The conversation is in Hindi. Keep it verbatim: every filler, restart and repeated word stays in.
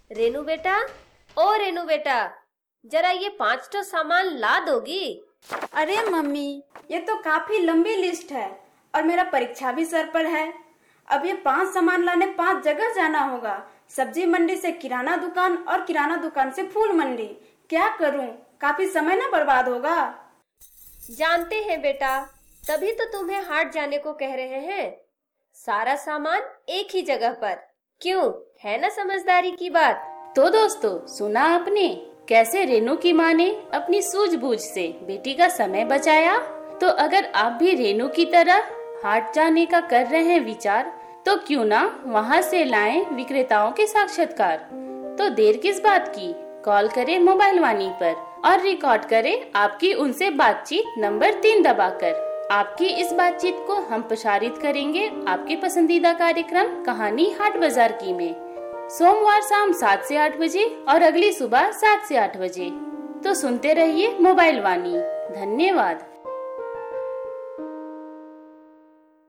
रेनू बेटा, ओ रेनू बेटा, जरा ये पांच तो सामान ला दोगी? अरे मम्मी, ये तो काफी लंबी लिस्ट है और मेरा परीक्षा भी सर पर है। अब ये पांच सामान लाने पांच जगह जाना होगा। सब्जी मंडी से किराना दुकान और किराना दुकान से फूल मंडी। क्या करूं? काफी समय ना बर्बाद होगा। जानते हैं बेटा, तभी तो तुम्हें हाट जाने को कह रहे हैं। सारा सामान एक ही जगह पर। क्यों, है ना समझदारी की बात? तो दोस्तों, सुना आपने कैसे रेनू की माँ ने अपनी सूझबूझ से बेटी का समय बचाया। तो अगर आप भी रेनू की तरह हाट जाने का कर रहे हैं विचार, तो क्यों ना वहाँ से लाएं विक्रेताओं के साक्षात्कार। तो देर किस बात की, कॉल करें मोबाइल वाणी पर और रिकॉर्ड करें आपकी उनसे बातचीत नंबर तीन दबाकर। आपकी इस बातचीत को हम प्रसारित करेंगे आपके पसंदीदा कार्यक्रम कहानी हाट बाजार की में, सोमवार शाम सात से आठ बजे और अगली सुबह सात से आठ बजे। तो सुनते रहिए मोबाइल वाणी। धन्यवाद।